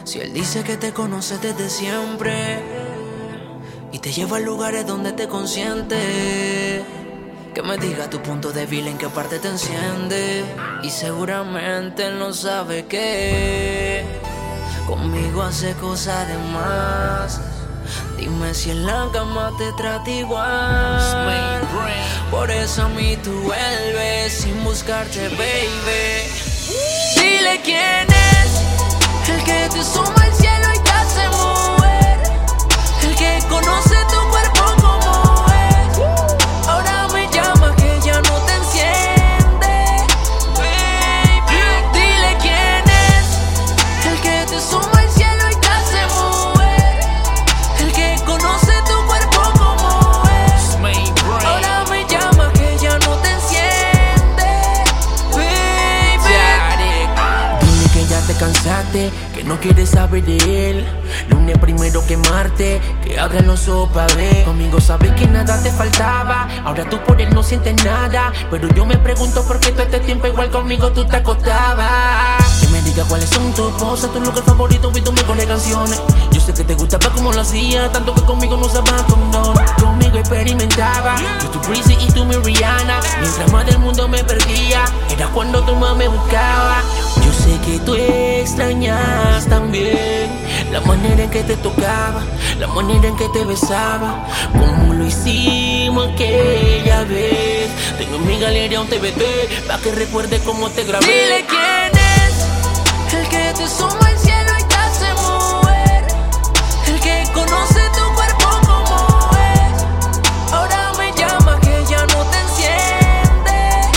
Si él dice que te conoce desde siempre y te lleva a lugares donde te consiente, que me diga tu punto débil, en qué parte te enciende. Y seguramente él no sabe que conmigo hace cosas de más. Dime si en la cama te trata igual. Por eso a mí tú vuelves sin buscarte, baby. Dile quién es el que te suma al cielo y te hace mover, el que conoce tu cuerpo como es. Ahora me llama que ya no te enciende, baby. Dile quién es el que te suma al cielo y te hace mover, el que conoce tu cuerpo como es. Ahora me llama que ya no te enciende, baby. Dile que ya te cansaste, que no quieres saber de él. Lunes primero que martes, que abran los ojos pa' ver. Conmigo sabes que nada te faltaba, ahora tú por él no sientes nada. Pero yo me pregunto por qué todo este tiempo igual conmigo tú te acostabas. Que me diga cuáles son tus cosas, tu lugar favorito y tus mejores canciones. Yo sé que te gustaba como lo hacía, tanto que conmigo no usabas condón. Conmigo experimentaba, yo tu Breezy y tú mi Rihanna. Mientras más del mundo me perdía, era cuando tú más me buscabas. Yo sé que tú extrañas también la manera en que te tocaba, la manera en que te besaba, como lo hicimos aquella vez. Tengo en mi galería un TBT, pa' que recuerde cómo te grabé. Dile quién es el que te suma al cielo y te hace mover, el que conoce tu cuerpo como es. Ahora me llama que ya no te enciende,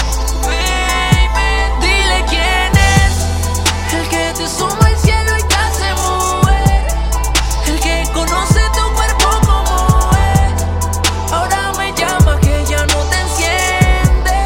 baby. Dile quién es el que te suma al cielo y te hace mover, el que conoce tu cuerpo como es. Ahora me llama que ya no te enciende,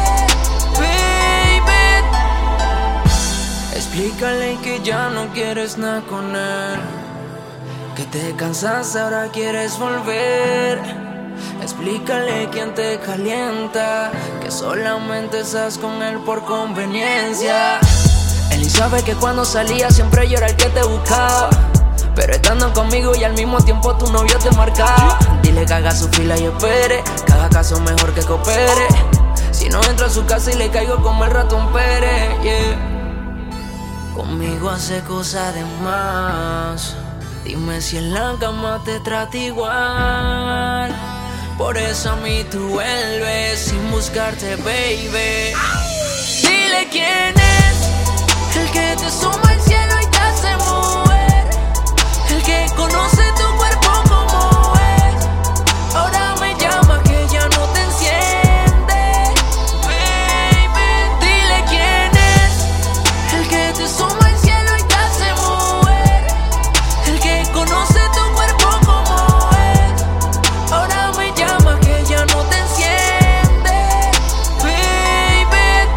baby. Explícale que ya no quieres nada con él, que te cansaste, ahora quieres volver. Explícale quién te calienta, que solamente estás con él por conveniencia. Él sabe que cuando salía siempre yo era el que te buscaba, pero estando conmigo y al mismo tiempo tu novio te marcaba. Dile que haga su fila y espere, cada caso mejor que coopere. Si no entro a su casa y le caigo como el ratón Pérez, yeah. Conmigo hace cosas de más. Dime si en la cama te trata igual. Por eso a mí tú vuelves sin buscarte, baby. Dile quién es el que te suma al cielo y te hace mover, el que conoce tu cuerpo como es. Ahora me llama que ya no te enciende, baby. Dile quién es el que te suma al cielo y te hace mover, el que conoce tu cuerpo como es. Ahora me llama que ya no te enciende, baby.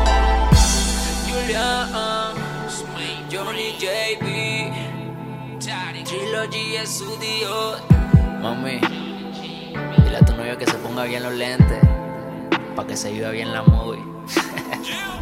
Julia, Johnny JB, Trilogy Studio. Mami, dile a tu novio que se ponga bien los lentes, pa' que se viva bien la movie.